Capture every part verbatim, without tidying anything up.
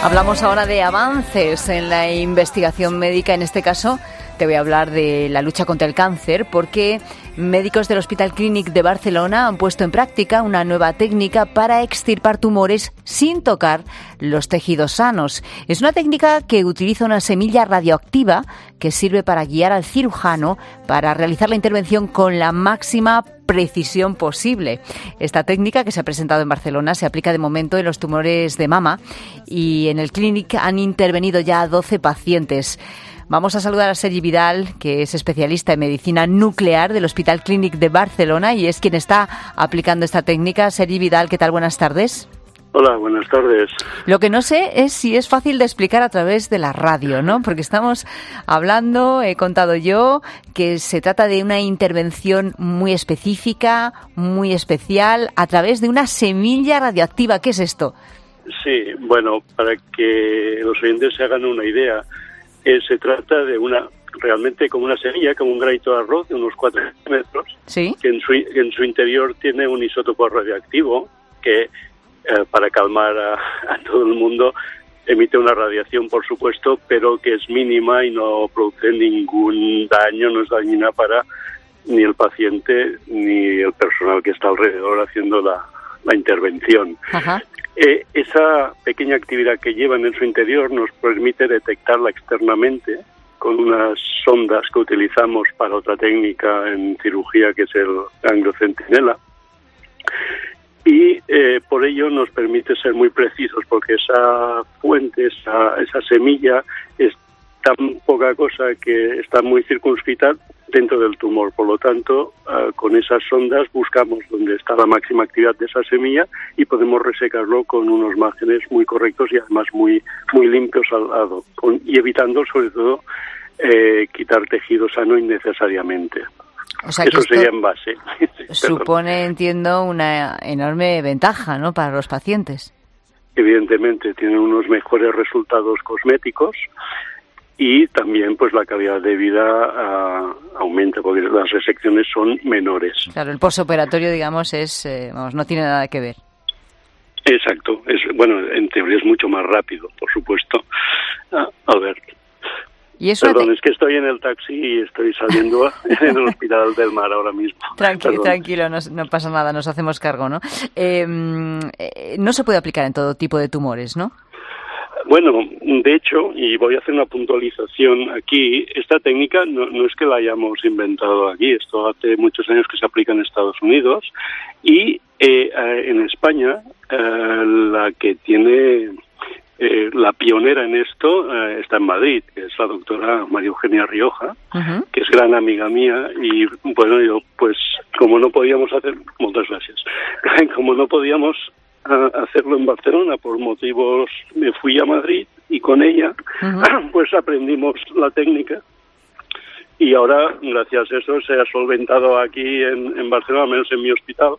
Hablamos ahora de avances en la investigación médica. En este caso te voy a hablar de la lucha contra el cáncer, porque médicos del Hospital Clínic de Barcelona han puesto en práctica una nueva técnica para extirpar tumores sin tocar los tejidos sanos. Es una técnica que utiliza una semilla radioactiva que sirve para guiar al cirujano para realizar la intervención con la máxima precisión posible. Esta técnica, que se ha presentado en Barcelona, se aplica de momento en los tumores de mama y en el Clínic han intervenido ya doce pacientes. Vamos a saludar a Sergi Vidal, que es especialista en medicina nuclear del Hospital Clínic de Barcelona y es quien está aplicando esta técnica. Sergi Vidal, ¿qué tal? Buenas tardes. Hola, buenas tardes. Lo que no sé es si es fácil de explicar a través de la radio, ¿no? Porque estamos hablando, he contado yo, que se trata de una intervención muy específica, muy especial, a través de una semilla radioactiva. ¿Qué es esto? Sí, bueno, para que los oyentes se hagan una idea, eh, se trata de una, realmente como una semilla, como un granito de arroz de unos cuatro metros, ¿sí? que en su, en su interior tiene un isótopo radioactivo que, eh, para calmar a, a todo el mundo, emite una radiación, por supuesto, pero que es mínima y no produce ningún daño, no es dañina para ni el paciente ni el personal que está alrededor haciendo la, la intervención. Ajá. Eh, esa pequeña actividad que llevan en su interior nos permite detectarla externamente con unas sondas que utilizamos para otra técnica en cirugía, que es el ganglio centinela. Y eh, por ello nos permite ser muy precisos, porque esa fuente, esa, esa semilla es tan poca cosa que está muy circunscrita dentro del tumor. Por lo tanto, uh, con esas sondas buscamos dónde está la máxima actividad de esa semilla y podemos resecarlo con unos márgenes muy correctos y además muy muy limpios al lado, con, y evitando sobre todo eh, quitar tejido sano innecesariamente. O sea, que eso sería en base. Supone, entiendo, una enorme ventaja, ¿no?, para los pacientes. Evidentemente, tienen unos mejores resultados cosméticos y también pues la calidad de vida uh, aumenta, porque las resecciones son menores. Claro, el posoperatorio, digamos, es eh, vamos, no tiene nada que ver. Exacto. Es, bueno, en teoría es mucho más rápido, por supuesto. Uh, Albert. ¿Y eso Perdón, te... es que estoy en el taxi y estoy saliendo en el Hospital del Mar ahora mismo. Tranqui, tranquilo, no, no pasa nada, nos hacemos cargo, ¿no? Eh, eh, no se puede aplicar en todo tipo de tumores, ¿no? Bueno, de hecho, y voy a hacer una puntualización aquí, esta técnica no, no es que la hayamos inventado aquí, esto hace muchos años que se aplica en Estados Unidos y eh, en España eh, la que tiene eh, la pionera en esto eh, está en Madrid, que es la doctora María Eugenia Rioja, uh-huh. que es gran amiga mía y bueno, yo pues como no podíamos hacer, muchas gracias, como no podíamos a hacerlo en Barcelona por motivos, me fui a Madrid y con ella uh-huh. pues aprendimos la técnica y ahora gracias a eso se ha solventado aquí en, en Barcelona, al menos en mi hospital,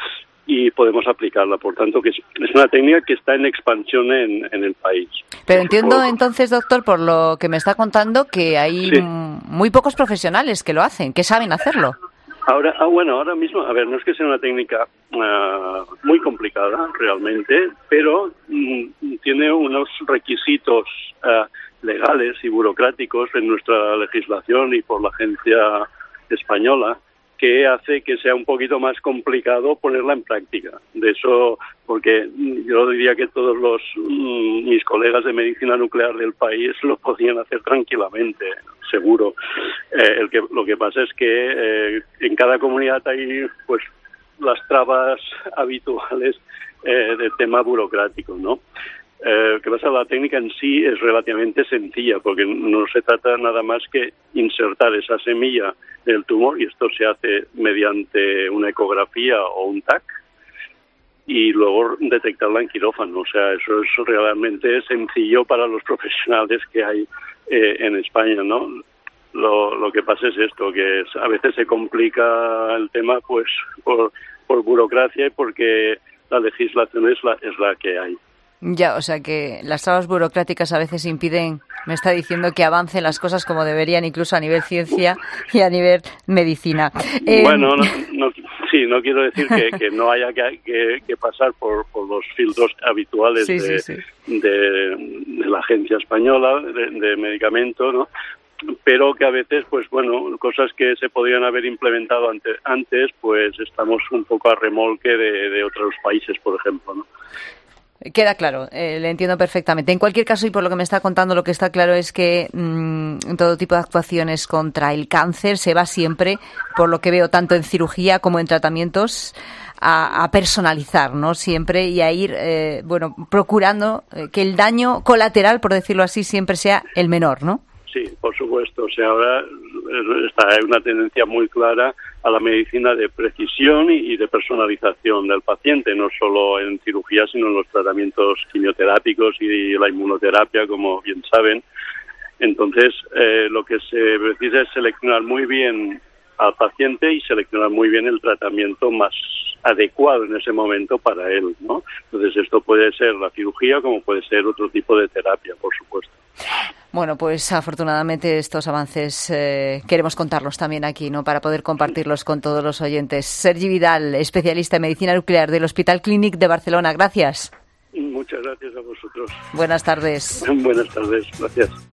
y podemos aplicarla. Por tanto, que es, es una técnica que está en expansión en, en el país. Pero entiendo por... entonces, doctor, por lo que me está contando, que hay sí. muy pocos profesionales que lo hacen, que saben hacerlo. Ahora, ah, bueno, ahora mismo, a ver, no es que sea una técnica uh, muy complicada realmente, pero mm, tiene unos requisitos uh, legales y burocráticos en nuestra legislación y por la agencia española que hace que sea un poquito más complicado ponerla en práctica. De eso, porque yo diría que todos los mm, mis colegas de medicina nuclear del país lo podían hacer tranquilamente, seguro. Eh, el que lo que pasa es que eh, en cada comunidad hay pues las trabas habituales eh, del tema burocrático, ¿no? Eh, que pasa, la técnica en sí es relativamente sencilla, porque no se trata nada más que insertar esa semilla en el tumor, y esto se hace mediante una ecografía o un T A C, y luego detectarla en quirófano. O sea, eso es realmente sencillo para los profesionales que hay eh, en España, ¿no? Lo, lo que pasa es esto, que es, a veces se complica el tema pues por, por burocracia y porque la legislación es la, es la que hay. Ya, o sea que las trabas burocráticas a veces impiden, me está diciendo, que avancen las cosas como deberían, incluso a nivel ciencia y a nivel medicina. Eh... Bueno, no, no, sí, no quiero decir que, que no haya que, que, que pasar por, por los filtros habituales sí, de, sí, sí. De, de la Agencia Española de, de Medicamentos, ¿no? Pero que a veces, pues bueno, cosas que se podrían haber implementado ante, antes, pues estamos un poco a remolque de, de otros países, por ejemplo, ¿no? Queda claro, eh, le entiendo perfectamente. En cualquier caso, y por lo que me está contando, lo que está claro es que mmm, en todo tipo de actuaciones contra el cáncer se va siempre, por lo que veo, tanto en cirugía como en tratamientos, a, a personalizar, ¿no? Siempre y a ir, eh, bueno, procurando eh, que el daño colateral, por decirlo así, siempre sea el menor, ¿no? Sí, por supuesto. O sea, ahora está hay una tendencia muy clara a la medicina de precisión y de personalización del paciente, no solo en cirugía, sino en los tratamientos quimioterápicos y la inmunoterapia, como bien saben. Entonces, eh, lo que se precisa es seleccionar muy bien al paciente y seleccionar muy bien el tratamiento más adecuado en ese momento para él, ¿no? Entonces, esto puede ser la cirugía como puede ser otro tipo de terapia, por supuesto. Bueno, pues afortunadamente estos avances eh, queremos contarlos también aquí, ¿no? Para poder compartirlos con todos los oyentes. Sergi Vidal, especialista en medicina nuclear del Hospital Clínic de Barcelona. Gracias. Muchas gracias a vosotros. Buenas tardes. Buenas tardes. Gracias.